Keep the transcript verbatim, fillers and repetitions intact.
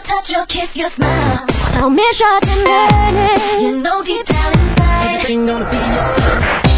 your touch, your kiss, your smile. I'll miss your tenderness. You know deep down inside, everything gonna be alright.